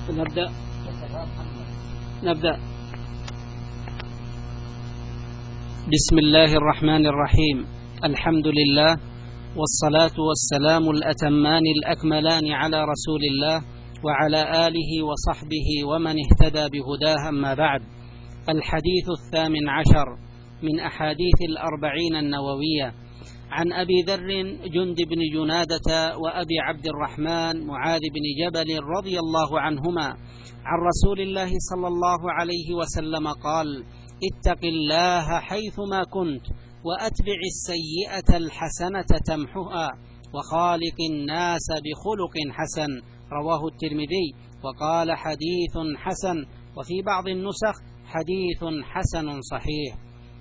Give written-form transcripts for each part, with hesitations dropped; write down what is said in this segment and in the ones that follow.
نبدأ. بسم الله الرحمن الرحيم. الحمد لله، والصلاة والسلام الأتمان الأكملان على رسول الله وعلى آله وصحبه ومن اهتدى بهداه، أما بعد. الحديث 18 من أحاديث 40 النووية، عن أبي ذر جند بن جنادة وأبي عبد الرحمن معاذ بن جبل رضي الله عنهما عن رسول الله صلى الله عليه وسلم قال: اتق الله حيثما كنت، وأتبع السيئة الحسنة تمحها، وخالق الناس بخلق حسن. رواه الترمذي، وقال حديث حسن، وفي بعض النسخ حديث حسن صحيح.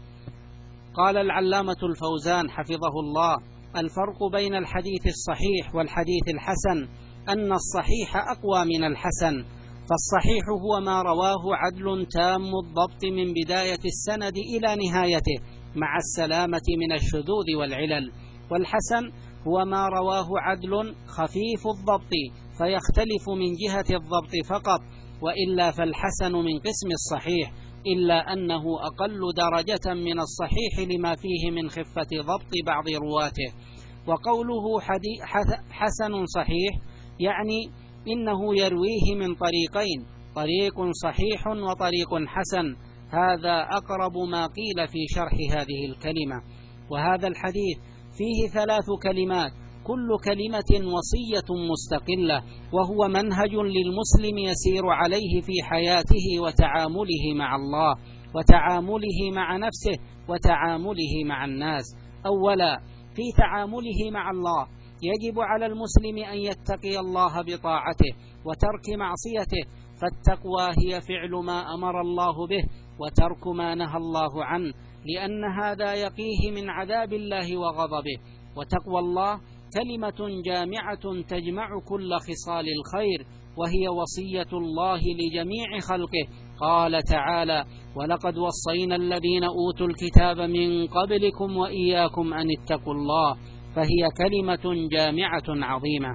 قال العلامة الفوزان حفظه الله: الفرق بين الحديث الصحيح والحديث الحسن أن الصحيح أقوى من الحسن، فالصحيح هو ما رواه عدل تام الضبط من بداية السند إلى نهايته مع السلامة من الشذوذ والعلل، والحسن هو ما رواه عدل خفيف الضبط فيختلف من جهة الضبط فقط، وإلا فالحسن من قسم الصحيح، إلا أنه أقل درجة من الصحيح لما فيه من خفة ضبط بعض رواته. وقوله حسن صحيح يعني إنه يرويه من طريقين، طريق صحيح وطريق حسن. هذا أقرب ما قيل في شرح هذه الكلمة. وهذا الحديث فيه 3 كلمات، كل كلمة وصية مستقلة، وهو منهج للمسلم يسير عليه في حياته وتعامله مع الله وتعامله مع نفسه وتعامله مع الناس. أولا، في تعامله مع الله يجب على المسلم أن يتقي الله بطاعته وترك معصيته، فالتقوى هي فعل ما أمر الله به وترك ما نهى الله عنه، لأن هذا يقيه من عذاب الله وغضبه. وتقوى الله كلمة جامعة تجمع كل خصال الخير، وهي وصية الله لجميع خلقه. قال تعالى: ولقد وصينا الذين أوتوا الكتاب من قبلكم وإياكم أن اتقوا الله، فهي كلمة جامعة عظيمة.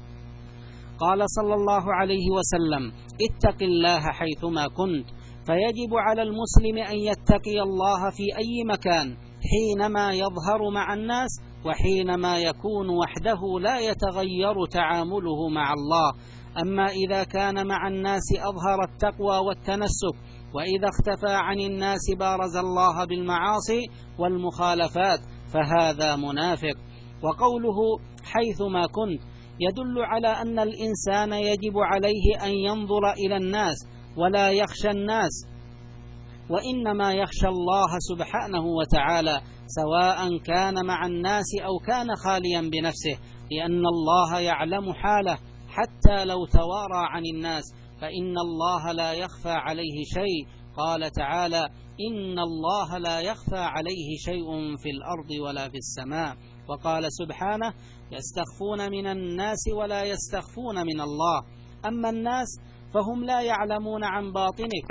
قال صلى الله عليه وسلم: اتق الله حيثما كنت، فيجب على المسلم أن يتقي الله في أي مكان، حينما يظهر مع الناس وحينما يكون وحده لا يتغير تعامله مع الله. أما إذا كان مع الناس أظهر التقوى والتنسك، وإذا اختفى عن الناس بارز الله بالمعاصي والمخالفات، فهذا منافق. وقوله حيثما كنت يدل على أن الإنسان يجب عليه أن ينظر إلى الناس ولا يخشى الناس، وإنما يخشى الله سبحانه وتعالى، سواء كان مع الناس أو كان خاليا بنفسه، لأن الله يعلم حاله حتى لو توارى عن الناس، فإن الله لا يخفى عليه شيء. قال تعالى: إن الله لا يخفى عليه شيء في الأرض ولا في السماء. وقال سبحانه: يستخفون من الناس ولا يستخفون من الله. أما الناس فهم لا يعلمون عن باطنك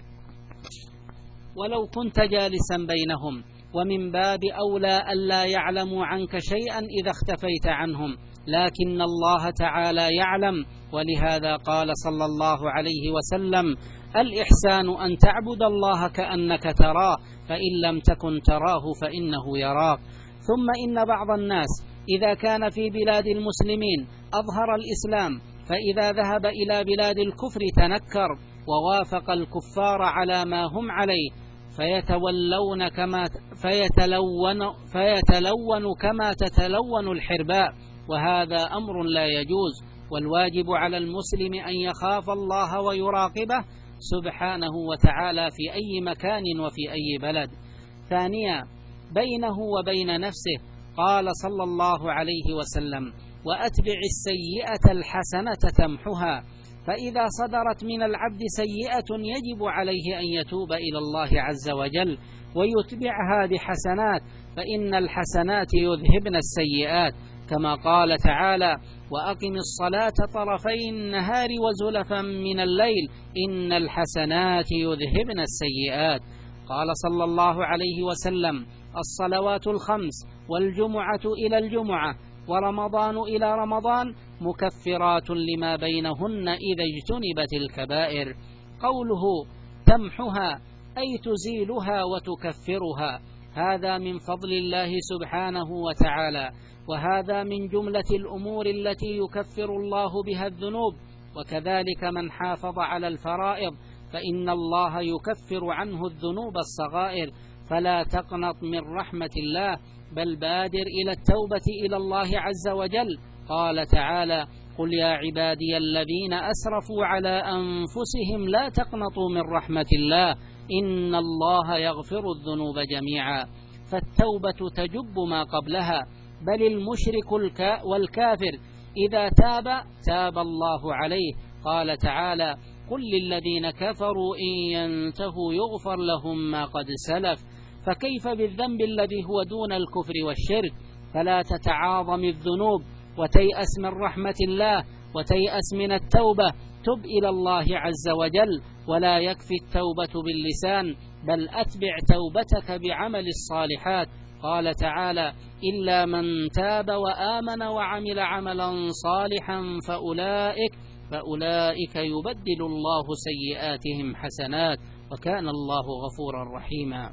ولو كنت جالسا بينهم، ومن باب أولى ألا يعلموا عنك شيئا إذا اختفيت عنهم، لكن الله تعالى يعلم. ولهذا قال صلى الله عليه وسلم: الإحسان أن تعبد الله كأنك تراه، فإن لم تكن تراه فإنه يراك. ثم إن بعض الناس إذا كان في بلاد المسلمين أظهر الإسلام، فإذا ذهب إلى بلاد الكفر تنكر ووافق الكفار على ما هم عليه، فيتلون كما تتلون الحرباء، وهذا أمر لا يجوز. والواجب على المسلم أن يخاف الله ويراقبه سبحانه وتعالى في أي مكان وفي أي بلد. ثانيا، بينه وبين نفسه، قال صلى الله عليه وسلم: وأتبع السيئة الحسنة تمحها. فإذا صدرت من العبد سيئة يجب عليه أن يتوب إلى الله عز وجل ويتبعها بحسنات، فإن الحسنات يذهبن السيئات، كما قال تعالى: وأقم الصلاة طرفي النهار وزلفا من الليل إن الحسنات يذهبن السيئات. قال صلى الله عليه وسلم: الصلوات الخمس والجمعة إلى الجمعة ورمضان إلى رمضان مكفرات لما بينهن إذا اجتنبت الكبائر. قوله تمحها أي تزيلها وتكفرها، هذا من فضل الله سبحانه وتعالى، وهذا من جملة الأمور التي يكفر الله بها الذنوب. وكذلك من حافظ على الفرائض فإن الله يكفر عنه الذنوب الصغائر. فلا تقنط من رحمة الله، بل بادر إلى التوبة إلى الله عز وجل. قال تعالى: قل يا عبادي الذين أسرفوا على أنفسهم لا تقنطوا من رحمة الله إن الله يغفر الذنوب جميعا. فالتوبة تجب ما قبلها، بل المشرك والكافر إذا تاب الله عليه. قال تعالى: قل للذين كفروا إن ينتهوا يغفر لهم ما قد سلف. فكيف بالذنب الذي هو دون الكفر والشرك؟ فلا تتعاظم الذنوب وتيأس من رحمة الله وتيأس من التوبة. تب إلى الله عز وجل، ولا يكفي التوبة باللسان، بل أتبع توبتك بعمل الصالحات. قال تعالى: إلا من تاب وآمن وعمل عملا صالحا فأولئك يبدل الله سيئاتهم حسنات وكان الله غفورا رحيما.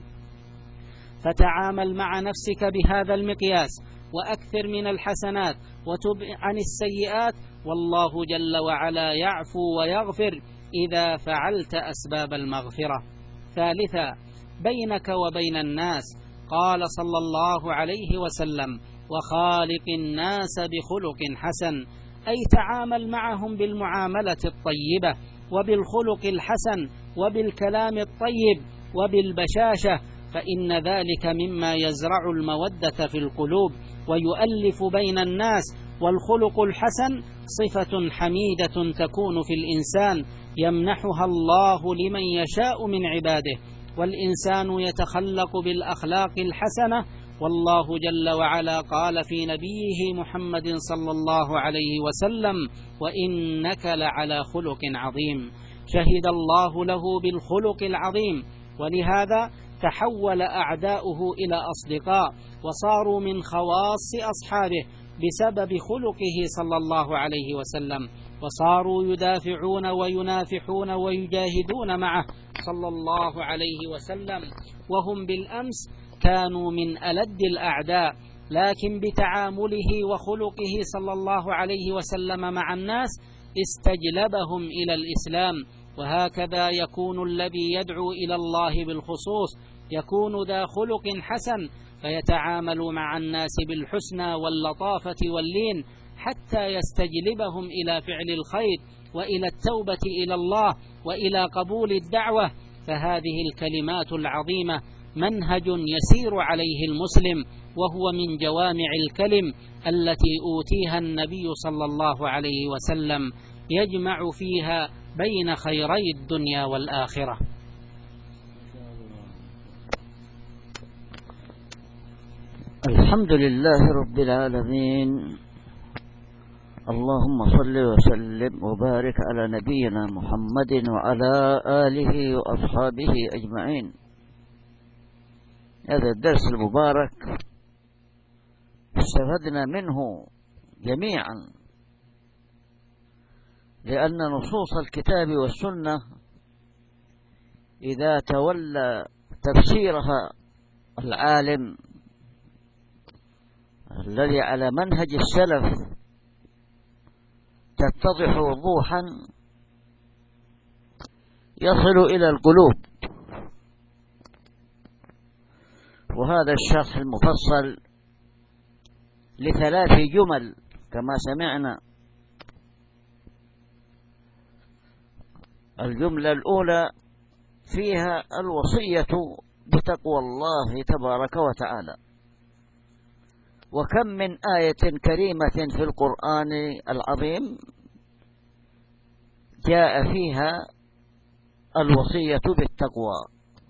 فتعامل مع نفسك بهذا المقياس، وأكثر من الحسنات وتب عن السيئات، والله جل وعلا يعفو ويغفر إذا فعلت أسباب المغفرة. ثالثا، بينك وبين الناس، قال صلى الله عليه وسلم: وخالق الناس بخلق حسن، أي تعامل معهم بالمعاملة الطيبة وبالخلق الحسن وبالكلام الطيب وبالبشاشة، فإن ذلك مما يزرع المودة في القلوب ويؤلف بين الناس. والخلق الحسن صفة حميدة تكون في الإنسان يمنحها الله لمن يشاء من عباده، والإنسان يتخلق بالأخلاق الحسنة. والله جل وعلا قال في نبيه محمد صلى الله عليه وسلم: وإنك لعلى خلق عظيم. شهد الله له بالخلق العظيم، ولهذا تحول أعداؤه إلى أصدقاء، وصاروا من خواص أصحابه بسبب خلقه صلى الله عليه وسلم، وصاروا يدافعون وينافحون ويجاهدون معه صلى الله عليه وسلم، وهم بالأمس كانوا من ألد الأعداء، لكن بتعامله وخلقه صلى الله عليه وسلم مع الناس استجلبهم إلى الإسلام. وهكذا يكون الذي يدعو إلى الله بالخصوص يكون ذا خلق حسن، فيتعامل مع الناس بالحسنى واللطافة واللين حتى يستجلبهم إلى فعل الخير وإلى التوبة إلى الله وإلى قبول الدعوة. فهذه الكلمات العظيمة منهج يسير عليه المسلم، وهو من جوامع الكلم التي أوتيها النبي صلى الله عليه وسلم، يجمع فيها بين خيري الدنيا والآخرة. الحمد لله رب العالمين، اللهم صل وسلم وبارك على نبينا محمد وعلى آله وأصحابه أجمعين. هذا الدرس المبارك استفدنا منه جميعا، لأن نصوص الكتاب والسنة إذا تولى تفسيرها العالم الذي على منهج السلف تتضح وضوحا، يصل إلى القلوب. وهذا الشرح المفصل ل3 جمل كما سمعنا. الجملة الأولى فيها الوصية بتقوى الله تبارك وتعالى، وكم من آية كريمة في القرآن العظيم جاء فيها الوصية بالتقوى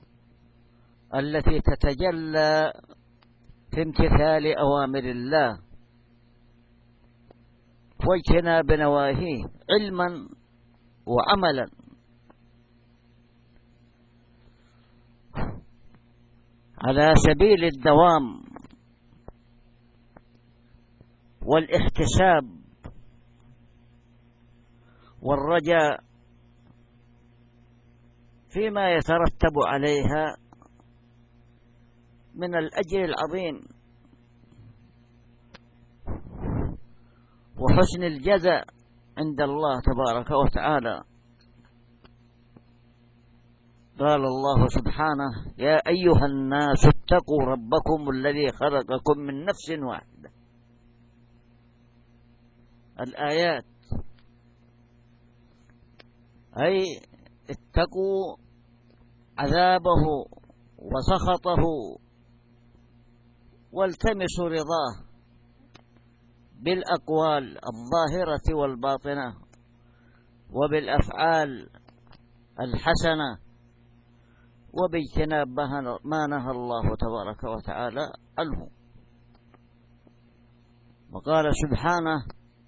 التي تتجلى في امتثال أوامر الله واجتناب نواهيه علما وعملا. على سبيل الدوام والاحتساب والرجاء فيما يترتب عليها من الأجر العظيم وحسن الجزاء عند الله تبارك وتعالى. قال الله سبحانه: يا أيها الناس اتقوا ربكم الذي خلقكم من نفس واحدة. الآيات أي اتقوا عذابه وسخطه والتمسوا رضاه بالأقوال الظاهرة والباطنة وبالأفعال الحسنة وباجتناب ما نهى الله تبارك وتعالى عنه. وقال سبحانه: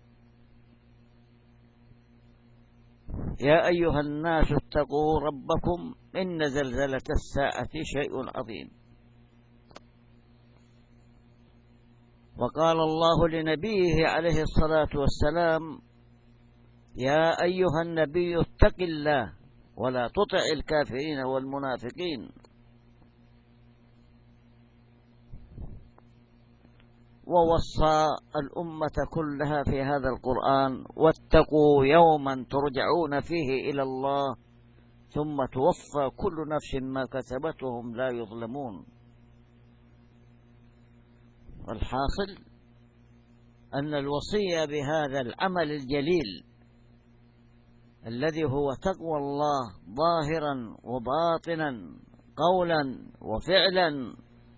يا أيها الناس اتقوا ربكم إن زلزلة الساعة شيء عظيم. وقال الله لنبيه عليه الصلاة والسلام: يا أيها النبي اتق الله ولا تطع الكافرين والمنافقين. ووصى الأمة كلها في هذا القرآن: واتقوا يوما ترجعون فيه إلى الله ثم توفى كل نفس ما كسبت وهم لا يظلمون. الحاصل أن الوصية بهذا العمل الجليل الذي هو تقوى الله ظاهرا وباطنا قولا وفعلا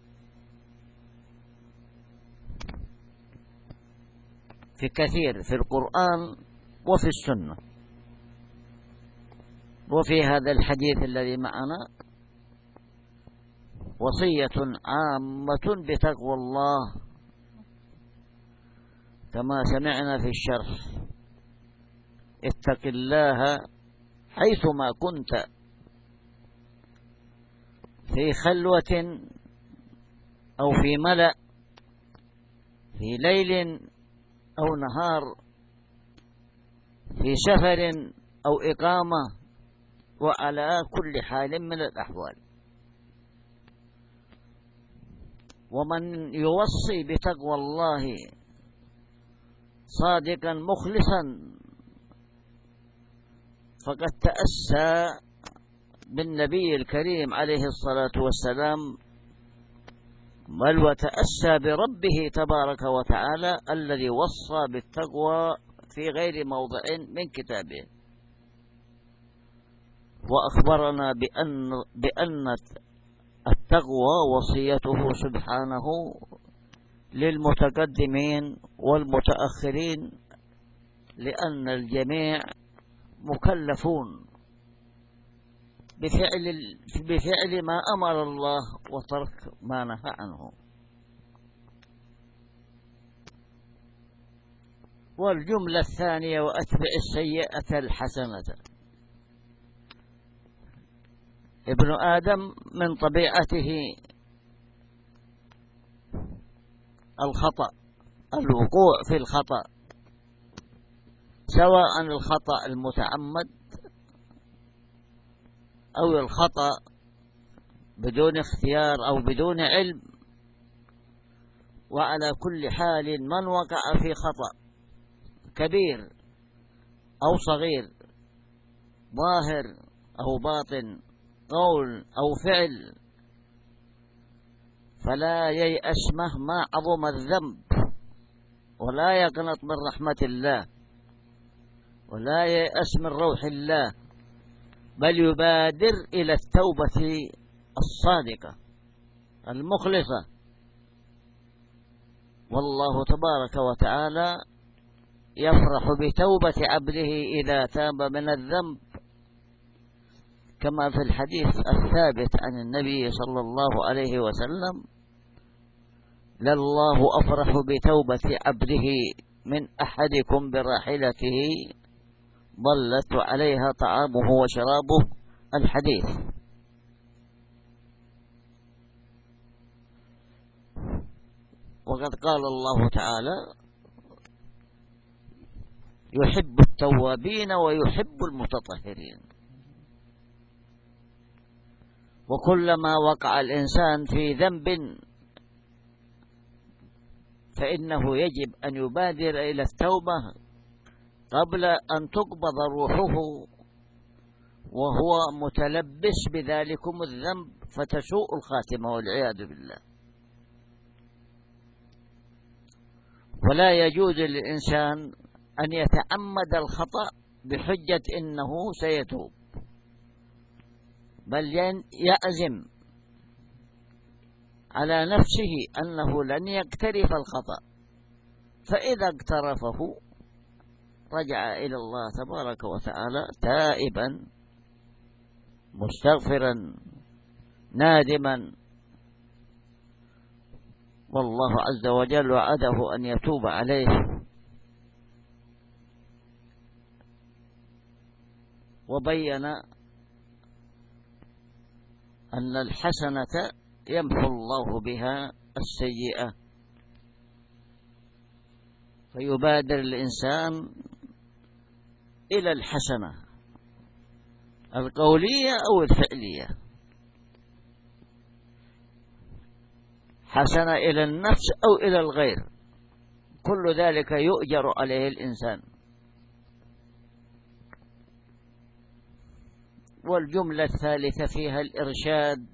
في كثير في القرآن وفي السنة وفي هذا الحديث الذي معنا وصية عامة بتقوى الله كما سمعنا في الشرح: اتق الله حيثما كنت، في خلوة أو في ملأ، في ليل أو نهار، في سفر أو إقامة، وعلى كل حال من الأحوال. ومن يوصي بتقوى الله صادقا مخلصا فقد تأسى بالنبي الكريم عليه الصلاة والسلام، بل وتأسى بربه تبارك وتعالى الذي وصى بالتقوى في غير موضع من كتابه، وأخبرنا بأن التقوى وصيته سبحانه للمتقدمين والمتأخرين، لأن الجميع مكلفون بفعل ما أمر الله وترك ما نهى عنه. والجملة الثانية: وأتبع السيئة الحسنة. ابن آدم من طبيعته الخطأ، الوقوع في الخطأ، سواء الخطأ المتعمد أو الخطأ بدون اختيار أو بدون علم. وعلى كل حال من وقع في خطأ كبير أو صغير، ظاهر أو باطن، قول أو فعل، فلا ييأس مهما عظم الذنب، ولا يقنط من رحمة الله، ولا ييأس من روح الله، بل يبادر إلى التوبة الصادقة المخلصة. والله تبارك وتعالى يفرح بتوبة عبده إذا تاب من الذنب، كما في الحديث الثابت عن النبي صلى الله عليه وسلم: لله أفرح بتوبة عبده من أحدكم براحلته ضلت عليها طعامه وشرابه. الحديث. وقد قال الله تعالى: يحب التوابين ويحب المتطهرين. وكلما وقع الإنسان في ذنب فإنه يجب أن يبادر إلى التوبة قبل أن تقبض روحه وهو متلبس بذلكم الذنب فتسوء الخاتمة والعياذ بالله. ولا يجوز للإنسان أن يتعمد الخطأ بحجة إنه سيتوب، بل يعزم على نفسه أنه لن يقترف الخطأ، فإذا اقترفه رجع إلى الله تبارك وتعالى تائبا مستغفرا نادما، والله عز وجل وعده أن يتوب عليه. وبين أن الحسنة يمحو الله بها السيئة، فيبادر الإنسان إلى الحسنة القولية أو الفعلية، حسنة إلى النفس أو إلى الغير، كل ذلك يؤجر عليه الإنسان. والجملة الثالثة فيها الإرشاد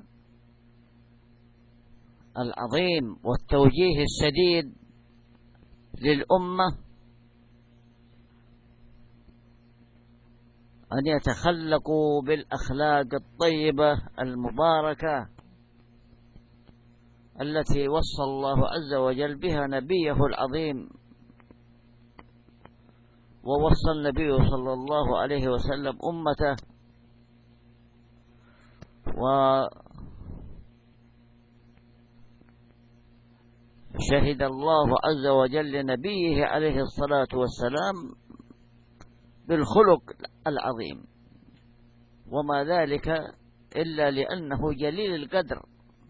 العظيم والتوجيه السديد للأمة أن يتخلقوا بالأخلاق الطيبة المباركة التي وصى الله عز وجل بها نبيه العظيم. ووصى النبي صلى الله عليه وسلم أمته، وشهد الله عز وجل لنبيه عليه الصلاة والسلام بالخلق العظيم، وما ذلك إلا لأنه جليل القدر،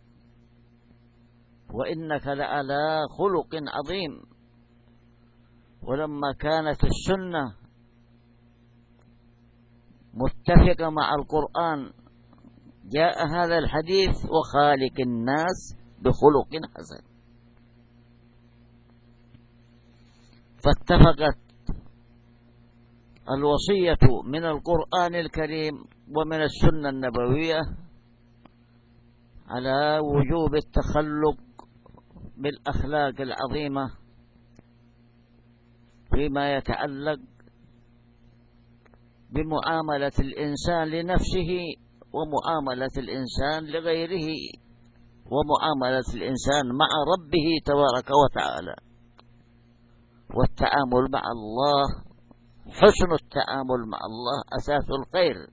وإنك لعلى خلق عظيم. ولما كانت السنة متفقة مع القرآن جاء هذا الحديث وخالق الناس بخلق حسن، فاتفقت الوصية من القرآن الكريم ومن السنة النبوية على وجوب التخلق بالأخلاق العظيمة فيما يتعلق بمعاملة الإنسان لنفسه ومعاملة الإنسان لغيره ومعاملة الإنسان مع ربه تبارك وتعالى. والتعامل مع الله، حسن التعامل مع الله أساس الخير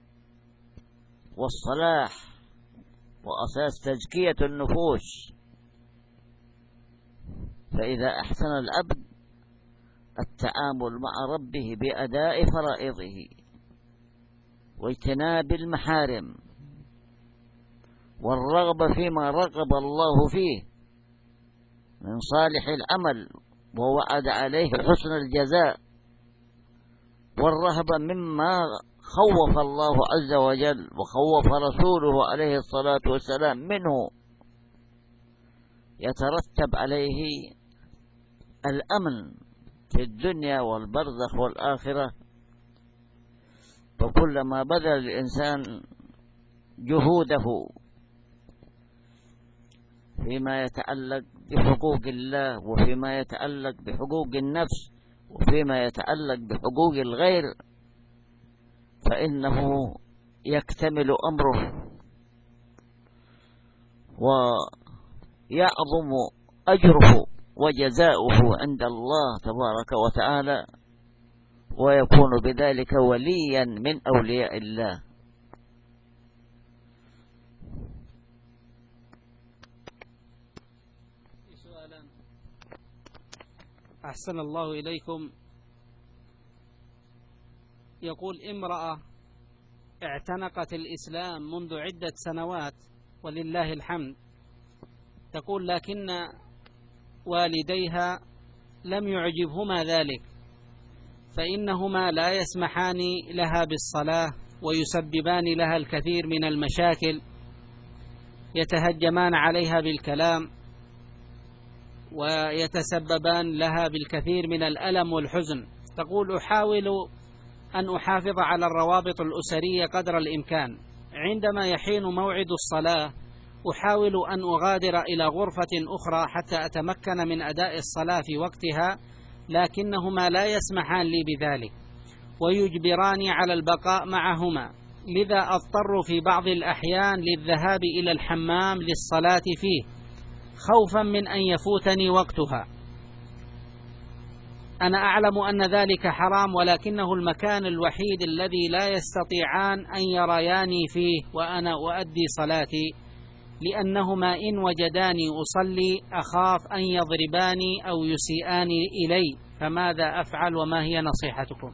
والصلاح وأساس تزكية النفوس. فإذا أحسن العبد التعامل مع ربه بأداء فرائضه واجتناب المحارم والرغبة فيما رغب الله فيه من صالح العمل ووعد عليه حسن الجزاء، والرهبة مما خوف الله عز وجل وخوف رسوله عليه الصلاة والسلام منه، يترتب عليه الأمن في الدنيا والبرزخ والآخرة. فكلما بذل الإنسان جهوده فيما يتعلق بحقوق الله وفيما يتعلق بحقوق النفس وفيما يتعلق بحقوق الغير فإنه يكتمل أمره ويعظم أجره وجزاؤه عند الله تبارك وتعالى، ويكون بذلك وليا من أولياء الله. أحسن الله إليكم. يقول امرأة اعتنقت الإسلام منذ عدة سنوات ولله الحمد، تقول لكن والديها لم يعجبهما ذلك، فإنهما لا يسمحان لها بالصلاة ويسببان لها الكثير من المشاكل، يتهجمان عليها بالكلام ويتسببان لها بالكثير من الألم والحزن. تقول: أحاول أن أحافظ على الروابط الأسرية قدر الإمكان. عندما يحين موعد الصلاة أحاول أن أغادر إلى غرفة أخرى حتى أتمكن من أداء الصلاة في وقتها، لكنهما لا يسمحان لي بذلك ويجبراني على البقاء معهما، لذا أضطر في بعض الأحيان للذهاب إلى الحمام للصلاة فيه خوفا من أن يفوتني وقتها. أنا أعلم أن ذلك حرام، ولكنه المكان الوحيد الذي لا يستطيعان أن يرياني فيه وأنا أؤدي صلاتي، لأنهما إن وجداني أصلي أخاف أن يضرباني أو يسيئاني إلي، فماذا أفعل وما هي نصيحتكم؟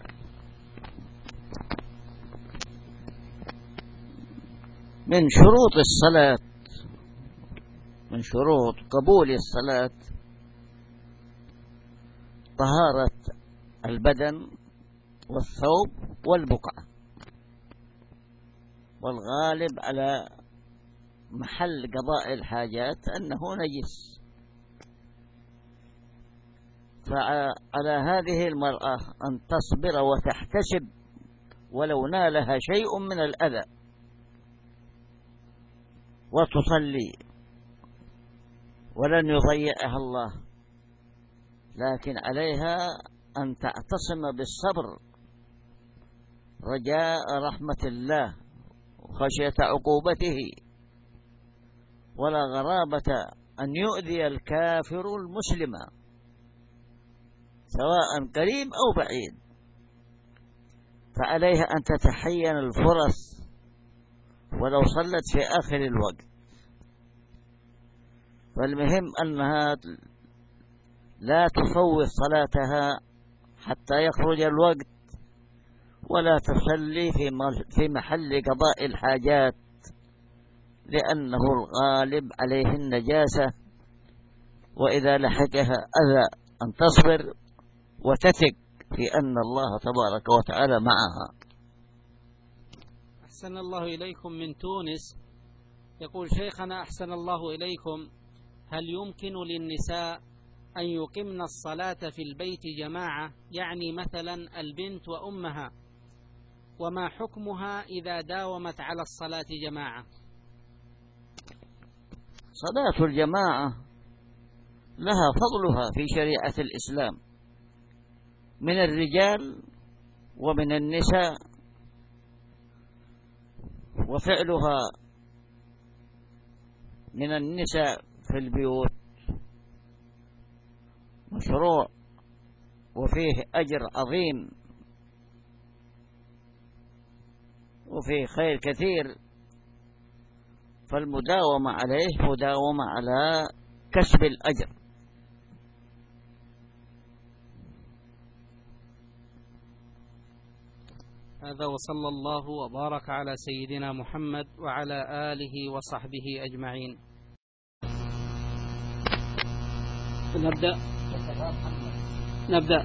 من شروط الصلاة، من شروط قبول الصلاة طهارة البدن والثوب والبقعة، والغالب على محل قضاء الحاجات أنه نجس. فعلى هذه المرأة أن تصبر وتحتسب ولو نالها شيء من الأذى وتصلي، ولن يضيعها الله، لكن عليها أن تعتصم بالصبر رجاء رحمة الله وخشية عقوبته، ولا غرابة أن يؤذي الكافر المسلم سواء قريب أو بعيد، فعليها أن تتحين الفرص ولو صلت في آخر الوقت. فالمهم أنها لا تفوت صلاتها حتى يخرج الوقت، ولا تصلي في محل قضاء الحاجات، لأنه الغالب عليه النجاسة، وإذا لحقها أذى أن تصبر وتثق في أن الله تبارك وتعالى معها. أحسن الله إليكم من تونس. يقول: شيخنا أحسن الله إليكم، هل يمكن للنساء أن يقمن الصلاة في البيت جماعة، يعني مثلا البنت وأمها، وما حكمها إذا داومت على الصلاة جماعة؟ صلاة الجماعة لها فضلها في شريعة الإسلام من الرجال ومن النساء، وفعلها من النساء في البيوت مشروع وفيه أجر عظيم وفيه خير كثير، فالمداومة عليه مداومة على كسب الأجر. هذا، وصلى الله وبارك على سيدنا محمد وعلى آله وصحبه أجمعين. نبدأ.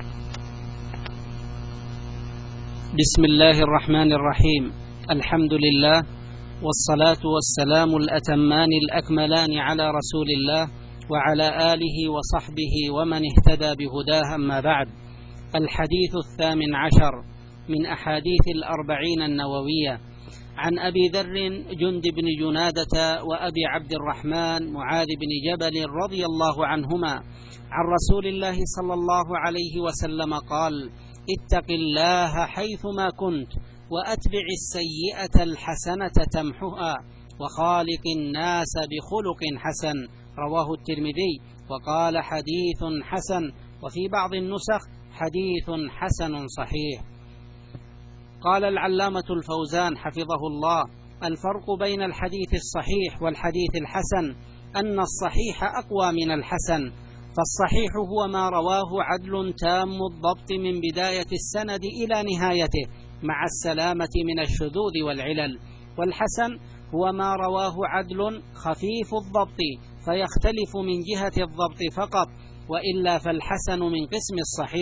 بسم الله الرحمن الرحيم. الحمد لله، والصلاة والسلام الأتمان الأكملان على رسول الله وعلى آله وصحبه ومن اهتدى بهداه، أما بعد. الحديث 18 من أحاديث 40 النووية، عن أبي ذر جند بن جنادة وأبي عبد الرحمن معاذ بن جبل رضي الله عنهما عن رسول الله صلى الله عليه وسلم قال: اتق الله حيثما كنت، وأتبع السيئة الحسنة تمحها، وخالق الناس بخلق حسن. رواه الترمذي، وقال: حديث حسن، وفي بعض النسخ: حديث حسن صحيح. قال العلامة الفوزان حفظه الله: الفرق بين الحديث الصحيح والحديث الحسن أن الصحيح أقوى من الحسن، فالصحيح هو ما رواه عدل تام الضبط من بداية السند إلى نهايته مع السلامة من الشذوذ والعلل، والحسن هو ما رواه عدل خفيف الضبط فيختلف من جهة الضبط فقط، وإلا فالحسن من قسم الصحيح،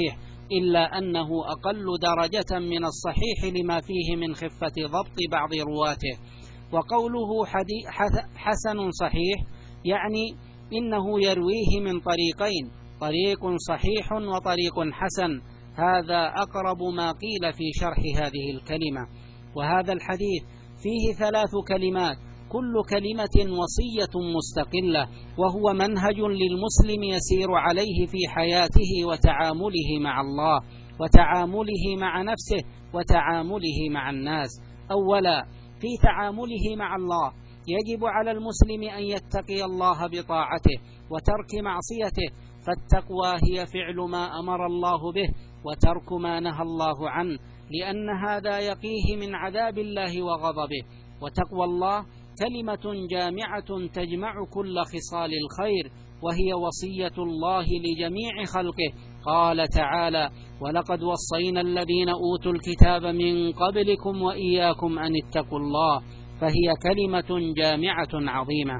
إلا أنه أقل درجة من الصحيح لما فيه من خفة ضبط بعض رواته. وقوله حسن صحيح يعني إنه يرويه من طريقين، طريق صحيح وطريق حسن. هذا أقرب ما قيل في شرح هذه الكلمة. وهذا الحديث فيه 3 كلمات، كل كلمة وصية مستقلة، وهو منهج للمسلم يسير عليه في حياته وتعامله مع الله وتعامله مع نفسه وتعامله مع الناس. أولا، في تعامله مع الله يجب على المسلم أن يتقي الله بطاعته وترك معصيته، فالتقوى هي فعل ما أمر الله به وترك ما نهى الله عنه، لأن هذا يقيه من عذاب الله وغضبه. وتقوى الله كلمة جامعة تجمع كل خصال الخير، وهي وصية الله لجميع خلقه. قال تعالى: ولقد وصينا الذين أوتوا الكتاب من قبلكم وإياكم أن اتقوا الله، فهي كلمة جامعة عظيمة.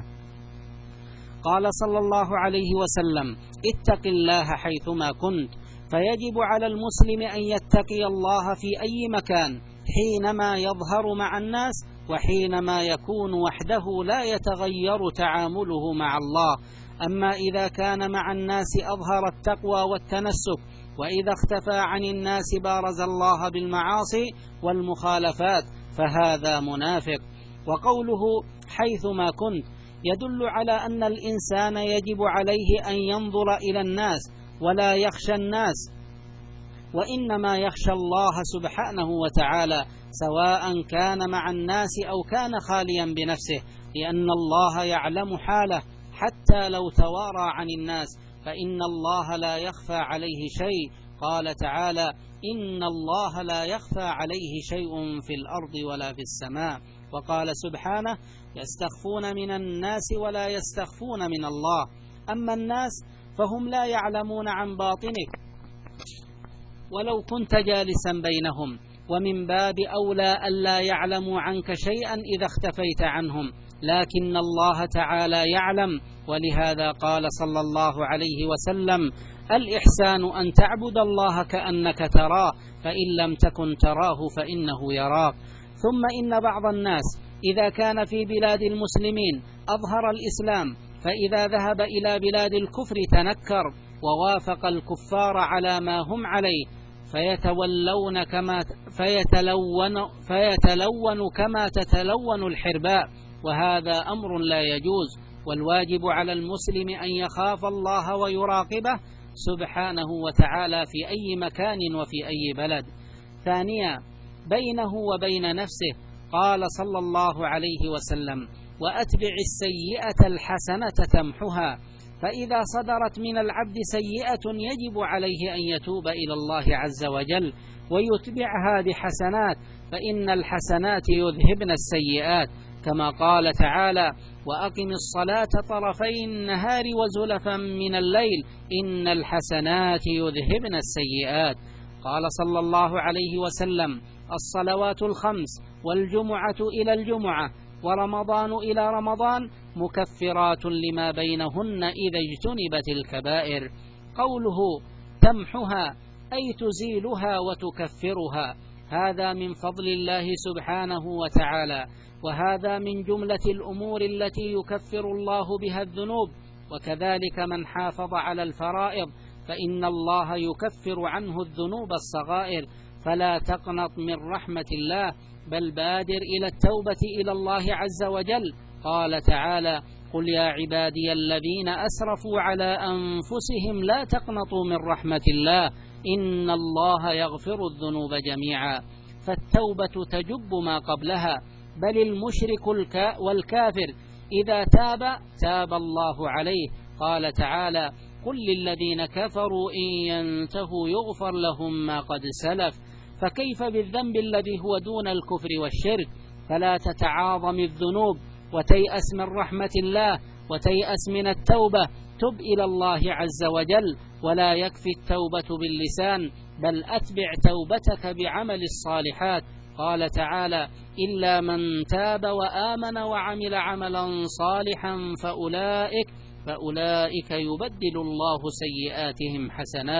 قال صلى الله عليه وسلم: اتق الله حيثما كنت. فيجب على المسلم أن يتقي الله في أي مكان، حينما يظهر مع الناس وحينما يكون وحده لا يتغير تعامله مع الله. أما إذا كان مع الناس أظهر التقوى والتنسك، وإذا اختفى عن الناس بارز الله بالمعاصي والمخالفات، فهذا منافق. وقوله حيثما كنت يدل على أن الإنسان يجب عليه أن ينظر إلى الناس ولا يخشى الناس، وإنما يخشى الله سبحانه وتعالى، سواء كان مع الناس أو كان خاليا بنفسه، لأن الله يعلم حاله حتى لو توارى عن الناس، فإن الله لا يخفى عليه شيء. قال تعالى: إن الله لا يخفى عليه شيء في الأرض ولا في السماء. وقال سبحانه: يستخفون من الناس ولا يستخفون من الله. أما الناس فهم لا يعلمون عن باطنك ولو كنت جالسا بينهم، ومن باب أولى ألا يعلموا عنك شيئا إذا اختفيت عنهم، لكن الله تعالى يعلم. ولهذا قال صلى الله عليه وسلم: الإحسان أن تعبد الله كأنك تراه، فإن لم تكن تراه فإنه يراك. ثم إن بعض الناس إذا كان في بلاد المسلمين أظهر الإسلام، فإذا ذهب إلى بلاد الكفر تنكر ووافق الكفار على ما هم عليه، فيتلون كما تتلون الحرباء، وهذا أمر لا يجوز. والواجب على المسلم أن يخاف الله ويراقبه سبحانه وتعالى في أي مكان وفي أي بلد. ثانيا، بينه وبين نفسه، قال صلى الله عليه وسلم: وأتبع السيئة الحسنة تمحها. فإذا صدرت من العبد سيئة يجب عليه أن يتوب إلى الله عز وجل ويتبعها بحسنات، فإن الحسنات يذهبن السيئات، كما قال تعالى: وأقم الصلاة طرفي النهار وزلفا من الليل إن الحسنات يذهبن السيئات. قال صلى الله عليه وسلم: الصلوات الخمس والجمعة إلى الجمعة ورمضان إلى رمضان مكفرات لما بينهن إذا اجتنبت الكبائر. قوله تمحها أي تزيلها وتكفرها، هذا من فضل الله سبحانه وتعالى، وهذا من جملة الأمور التي يكفر الله بها الذنوب. وكذلك من حافظ على الفرائض فإن الله يكفر عنه الذنوب الصغائر. فلا تقنط من رحمة الله، بل بادر إلى التوبة إلى الله عز وجل. قال تعالى: قل يا عبادي الذين أسرفوا على أنفسهم لا تقنطوا من رحمة الله إن الله يغفر الذنوب جميعا. فالتوبة تجب ما قبلها، بل المشرك والكافر إذا تاب الله عليه. قال تعالى: قل للذين كفروا إن ينتهوا يغفر لهم ما قد سلف. فكيف بالذنب الذي هو دون الكفر والشرك؟ فلا تتعاظم الذنوب وتيأس من رحمة الله وتيأس من التوبة. تب إلى الله عز وجل، ولا يكفي التوبة باللسان، بل أتبع توبتك بعمل الصالحات. قال تعالى: إلا من تاب وآمن وعمل عملا صالحا فأولئك يبدل الله سيئاتهم حسنات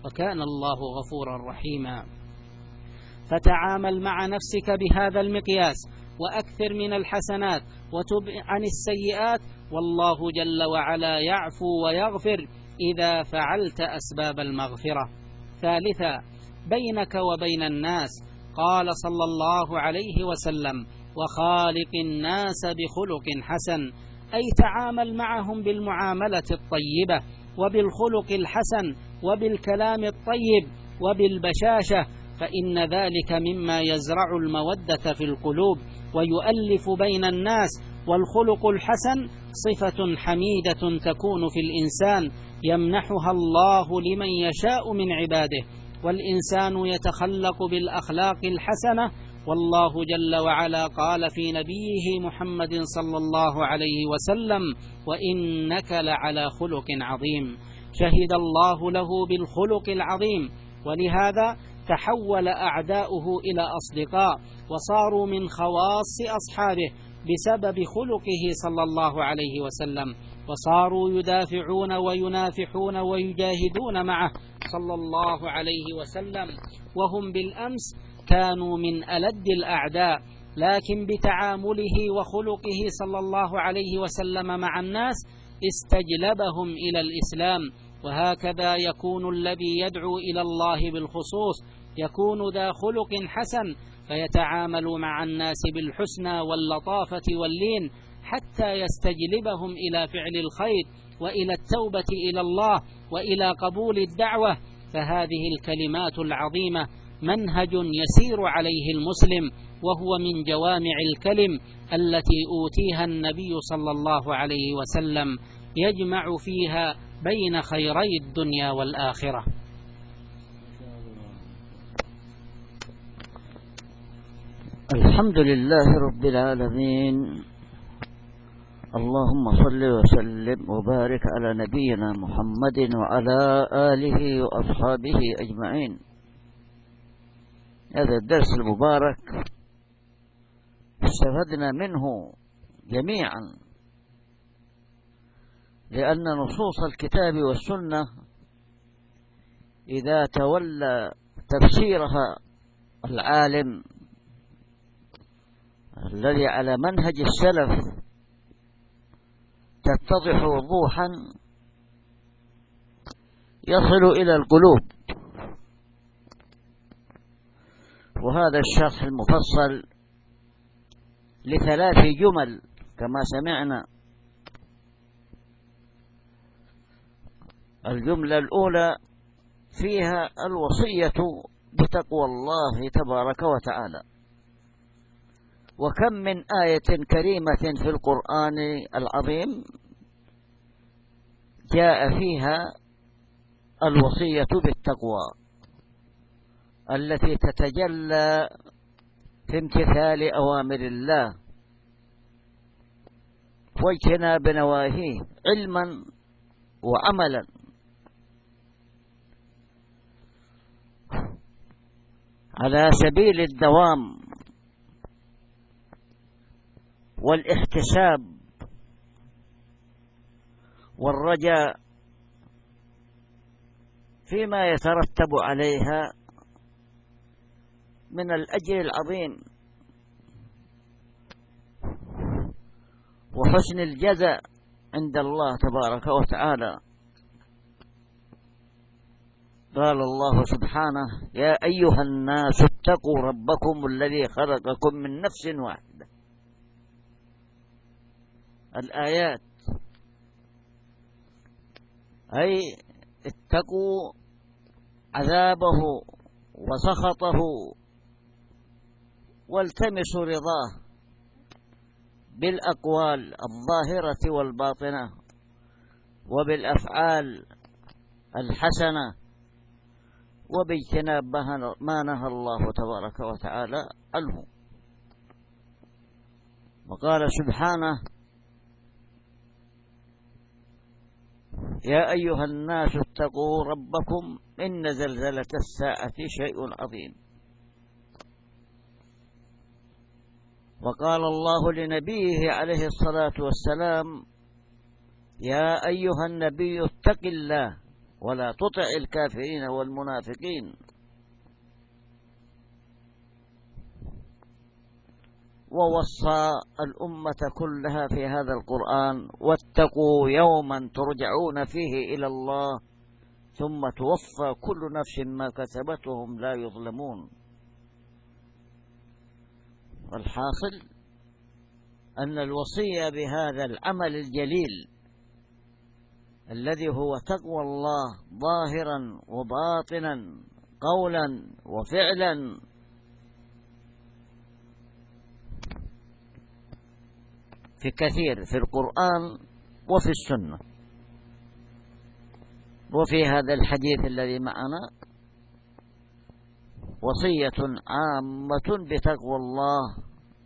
وكان الله غفورا رحيما. فتعامل مع نفسك بهذا المقياس، وأكثر من الحسنات وتب عن السيئات، والله جل وعلا يعفو ويغفر إذا فعلت أسباب المغفرة. ثالثا، بينك وبين الناس قال صلى الله عليه وسلم: وخالق الناس بخلق حسن، أي تعامل معهم بالمعاملة الطيبة وبالخلق الحسن وبالكلام الطيب وبالبشاشة، فإن ذلك مما يزرع المودة في القلوب ويؤلف بين الناس. والخلق الحسن صفة حميدة تكون في الإنسان يمنحها الله لمن يشاء من عباده، والإنسان يتخلق بالأخلاق الحسنة. والله جل وعلا قال في نبيه محمد صلى الله عليه وسلم: وإنك لعلى خلق عظيم. شهد الله له بالخلق العظيم، ولهذا تحول أعداؤه إلى أصدقاء، وصاروا من خواص أصحابه بسبب خلقه صلى الله عليه وسلم، وصاروا يدافعون وينافحون ويجاهدون معه صلى الله عليه وسلم، وهم بالأمس كانوا من ألد الأعداء، لكن بتعامله وخلقه صلى الله عليه وسلم مع الناس استجلبهم إلى الإسلام. وهكذا يكون الذي يدعو إلى الله بالخصوص يكون ذا خلق حسن، فيتعامل مع الناس بالحسنى واللطافة واللين حتى يستجلبهم إلى فعل الخير وإلى التوبة إلى الله وإلى قبول الدعوة. فهذه الكلمات العظيمة منهج يسير عليه المسلم، وهو من جوامع الكلم التي أوتيها النبي صلى الله عليه وسلم، يجمع فيها بين خيري الدنيا والآخرة. الحمد لله رب العالمين، اللهم صل وسلم وبارك على نبينا محمد وعلى آله وأصحابه أجمعين. هذا الدرس المبارك استفدنا منه جميعا، لأن نصوص الكتاب والسنة إذا تولى تفسيرها العالم الذي على منهج السلف تتضح وضوحا، يصل إلى القلوب. وهذا الشرح المفصل ل3 جمل كما سمعنا. الجملة الأولى فيها الوصية بتقوى الله تبارك وتعالى، وكم من آية كريمة في القرآن العظيم جاء فيها الوصية بالتقوى التي تتجلى في امتثال أوامر الله واجتناب نواهيه علما وعملا. على سبيل الدوام والاحتساب والرجاء فيما يترتب عليها من الأجر العظيم وحسن الجزاء عند الله تبارك وتعالى. قال الله سبحانه: يا أيها الناس اتقوا ربكم الذي خلقكم من نفس واحدة. الآيات أي اتقوا عذابه وسخطه والتمسوا رضاه بالأقوال الظاهرة والباطنة وبالأفعال الحسنة وباجتناب ما نهى الله تبارك وتعالى عنه. وقال سبحانه: يا أيها الناس اتقوا ربكم إن زلزلة الساعة شيء عظيم. وقال الله لنبيه عليه الصلاة والسلام: يا أيها النبي اتق الله ولا تطع الكافرين والمنافقين. ووصى الأمة كلها في هذا القرآن: واتقوا يوما ترجعون فيه إلى الله ثم توفى كل نفس ما كسبت وهم لا يظلمون. والحاصل أن الوصية بهذا العمل الجليل الذي هو تقوى الله ظاهرا وباطنا قولا وفعلا في كثير في القرآن وفي السنة. وفي هذا الحديث الذي معنا وصية عامة بتقوى الله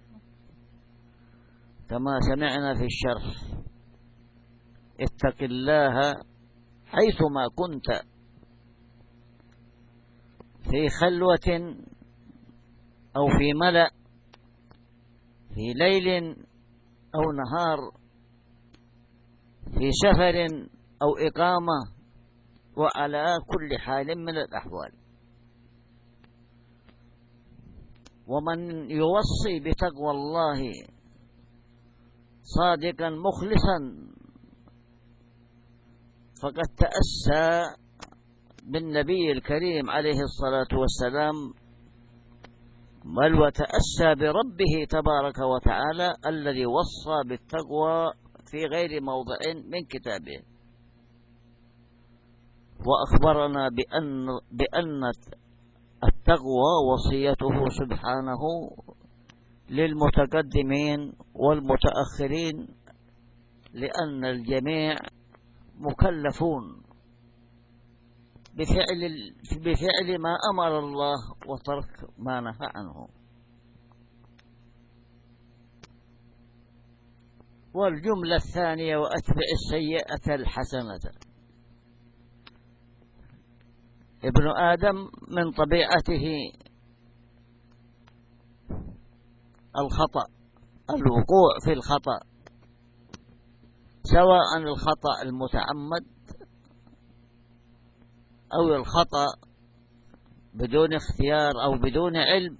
كما سمعنا في الشرح: اتق الله حيثما كنت، في خلوة أو في ملأ، في ليل أو نهار، في سفر أو إقامة، وعلى كل حال من الأحوال. ومن يوصي بتقوى الله صادقا مخلصا فقد تأسى بالنبي الكريم عليه الصلاة والسلام، بل وتأسى بربه تبارك وتعالى الذي وصى بالتقوى في غير موضع من كتابه، وأخبرنا بأن التقوى وصيته سبحانه للمتقدمين والمتأخرين، لأن الجميع مكلفون بفعل ما أمر الله وترك ما نهى عنه. والجملة الثانية: وأتبع السيئة الحسنة. ابن آدم من طبيعته الخطأ، الوقوع في الخطأ، سواء الخطأ المتعمد أو الخطأ بدون اختيار أو بدون علم.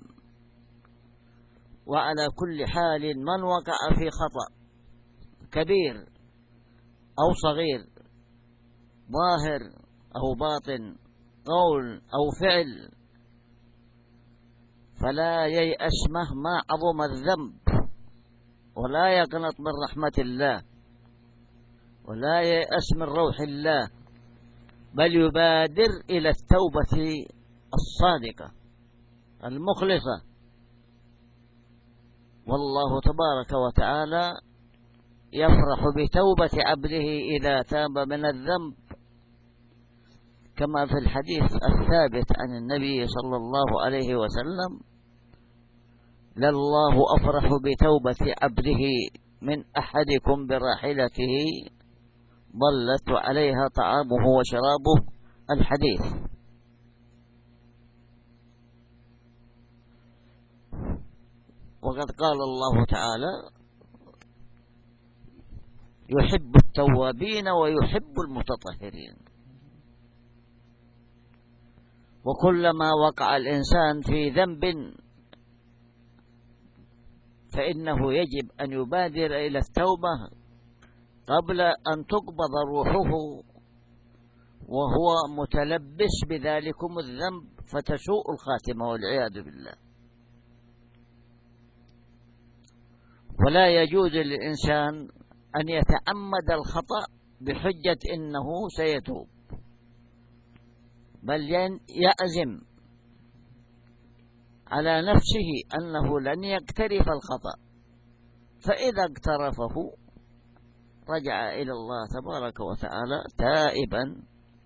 وعلى كل حال من وقع في خطأ كبير أو صغير، ظاهر أو باطن، قول أو فعل، فلا ييأس مهما عظم الذنب، ولا يقنط من رحمة الله، ولا ييأس من روح الله، بل يبادر إلى التوبة الصادقة المخلصة. والله تبارك وتعالى يفرح بتوبة عبده إذا تاب من الذنب، كما في الحديث الثابت عن النبي صلى الله عليه وسلم: لله أفرح بتوبة عبده من أحدكم براحلته ضلت عليها طعامه وشرابه. الحديث. وقد قال الله تعالى: يحب التوابين ويحب المتطهرين. وكلما وقع الإنسان في ذنب فإنه يجب أن يبادر إلى التوبة قبل أن تقبض روحه وهو متلبس بذلكم الذنب فتسوء الخاتمة والعياذ بالله. ولا يجوز للإنسان أن يتعمد الخطأ بحجة إنه سيتوب، بل يعزم على نفسه أنه لن يقترف الخطأ، فإذا اقترفه رجع إلى الله تبارك وتعالى تائبا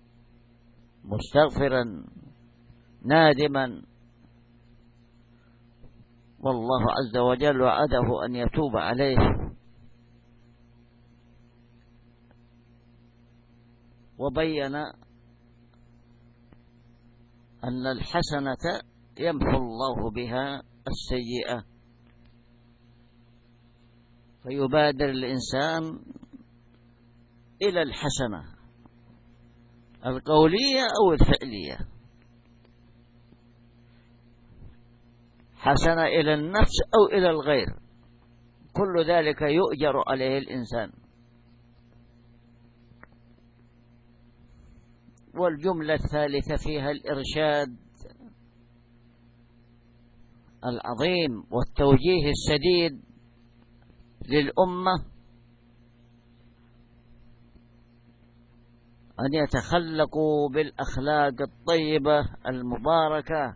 مستغفرا نادما، والله عز وجل وعده أن يتوب عليه. وبين أن الحسنة يمحو الله بها السيئة، فيبادر الإنسان إلى الحسنة القولية أو الفعلية، حسنة إلى النفس أو إلى الغير، كل ذلك يؤجر عليه الإنسان. والجملة الثالثة فيها الإرشاد العظيم والتوجيه الشديد للأمة أن يتخلقوا بالأخلاق الطيبة المباركة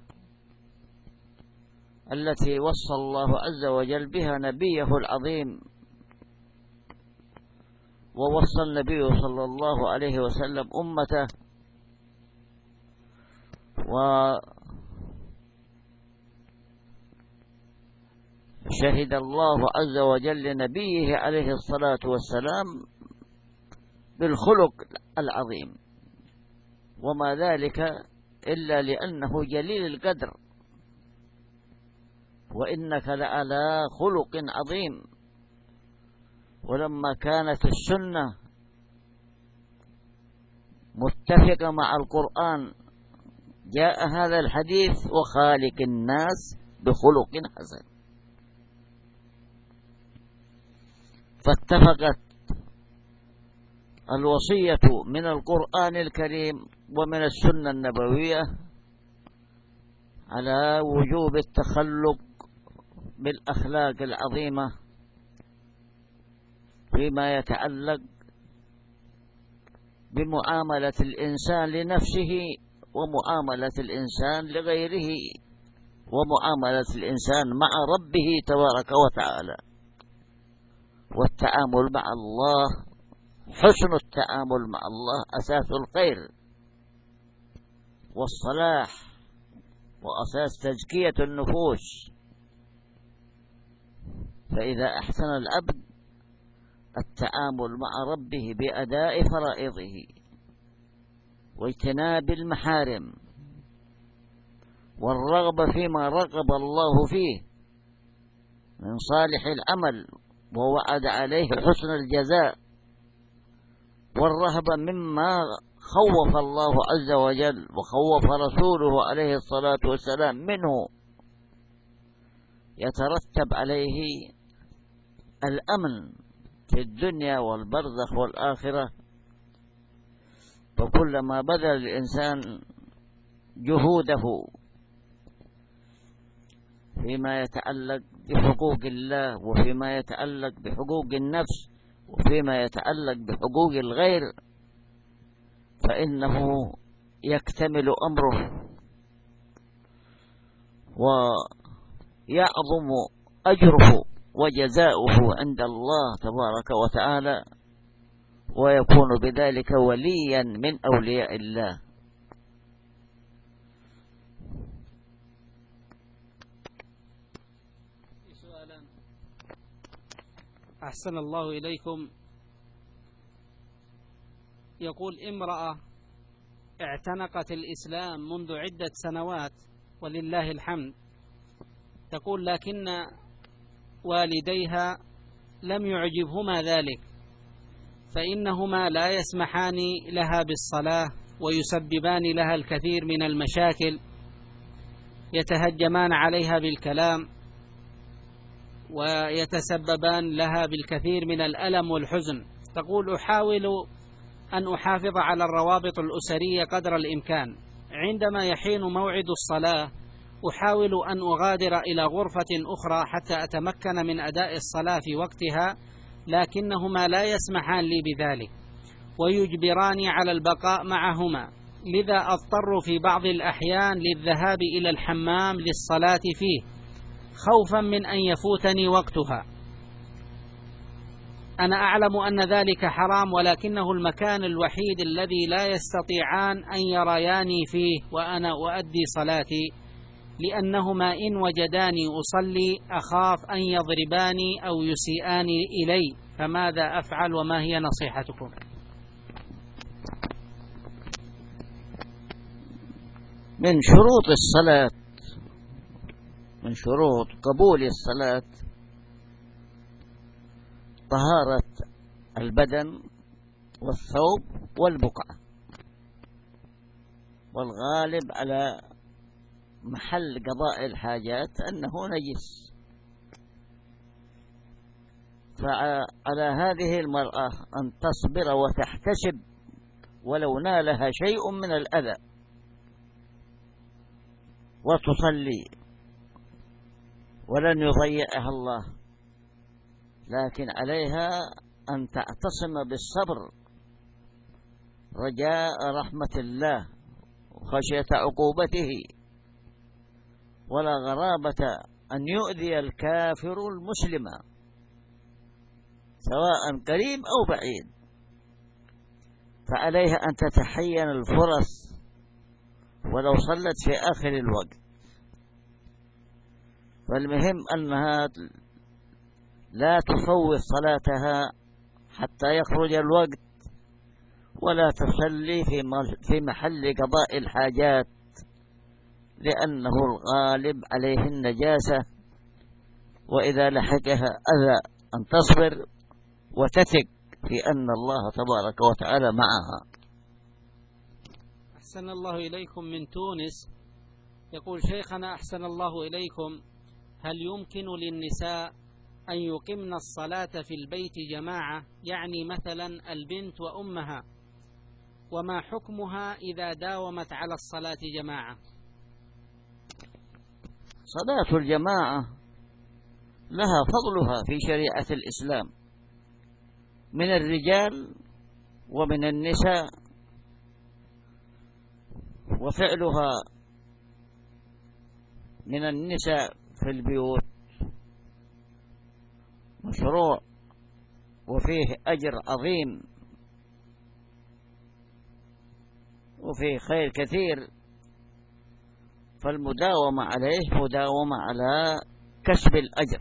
التي وصى الله عز وجل بها نبيه العظيم. ووصى النبي صلى الله عليه وسلم أمته، وشهد الله عز وجل لنبيه عليه الصلاة والسلام بالخلق العظيم، وما ذلك إلا لأنه جليل القدر، وإنك لعلى خلق عظيم. ولما كانت السنة متفقة مع القرآن جاء هذا الحديث: وخالق الناس بخلق حسن. فاتفقت الوصية من القرآن الكريم ومن السنة النبوية على وجوب التخلق بالأخلاق العظيمة فيما يتعلق بمعاملة الإنسان لنفسه، ومعاملة الإنسان لغيره، ومعاملة الإنسان مع ربه تبارك وتعالى. والتعامل مع الله، حسن التعامل مع الله أساس الخير والصلاح وأساس تزكية النفوس. فإذا أحسن العبد التعامل مع ربه بأداء فرائضه واجتناب المحارم والرغبة فيما رغب الله فيه من صالح العمل ووعد عليه حسن الجزاء، والرهبة مما خوف الله عز وجل وخوف رسوله عليه الصلاة والسلام منه، يترتب عليه الأمن في الدنيا والبرزخ والآخرة. فكلما بذل الإنسان جهوده فيما يتعلق بحقوق الله، وفيما يتعلق بحقوق النفس، وفيما يتعلق بحقوق الغير، فإنه يكتمل أمره ويعظم أجره وجزاؤه عند الله تبارك وتعالى، ويكون بذلك وليا من أولياء الله. أحسن الله إليكم. يقول: امرأة اعتنقت الإسلام منذ عدة سنوات ولله الحمد، تقول: لكن والديها لم يعجبهما ذلك، فإنهما لا يسمحان لها بالصلاة ويسببان لها الكثير من المشاكل، يتهجمان عليها بالكلام ويتسببان لها بالكثير من الألم والحزن. تقول: أحاول أن أحافظ على الروابط الأسرية قدر الإمكان، عندما يحين موعد الصلاة أحاول أن أغادر إلى غرفة أخرى حتى أتمكن من أداء الصلاة في وقتها، لكنهما لا يسمحان لي بذلك ويجبراني على البقاء معهما، لذا أضطر في بعض الأحيان للذهاب إلى الحمام للصلاة فيه خوفا من أن يفوتني وقتها. أنا أعلم أن ذلك حرام، ولكنه المكان الوحيد الذي لا يستطيعان أن يرياني فيه وأنا أؤدي صلاتي، لأنهما إن وجداني أصلي أخاف أن يضرباني أو يسيئاني إلي، فماذا أفعل وما هي نصيحتكم؟ من شروط الصلاة، من شروط قبول الصلاة طهارة البدن والثوب والبقعة. والغالب على محل قضاء الحاجات أنه نجس. فعلى هذه المرأة أن تصبر وتحتسب ولو نالها شيء من الأذى وتصلي، ولن يضيعها الله، لكن عليها أن تعتصم بالصبر رجاء رحمة الله وخشية عقوبته، ولا غرابة أن يؤذي الكافر المسلم سواء قريب أو بعيد، فعليها أن تتحين الفرص ولو صلت في آخر الوقت. فالمهم أنها لا تفوت صلاتها حتى يخرج الوقت، ولا تصلي في محل قضاء الحاجات، لأنه الغالب عليه النجاسة، وإذا لحقها أذى أن تصبر وتثق في أن الله تبارك وتعالى معها. أحسن الله إليكم من تونس، يقول شيخنا أحسن الله إليكم، هل يمكن للنساء أن يقمن الصلاة في البيت جماعة، يعني مثلا البنت وأمها، وما حكمها إذا داومت على الصلاة جماعة؟ صلاة الجماعة لها فضلها في شريعة الإسلام من الرجال ومن النساء، وفعلها من النساء في البيوت مشروع وفيه أجر عظيم وفيه خير كثير، فالمداومة عليه مداومة على كسب الأجر.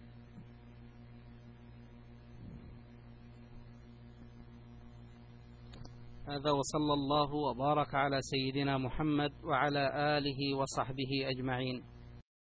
هذا وصلى الله وبارك على سيدنا محمد وعلى آله وصحبه أجمعين.